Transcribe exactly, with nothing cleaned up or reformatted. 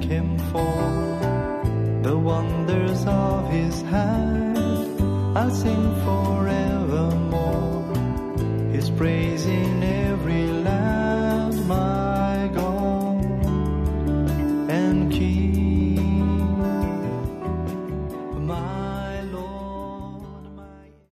him for the wonders of his hand. I'll sing forevermore his praise in every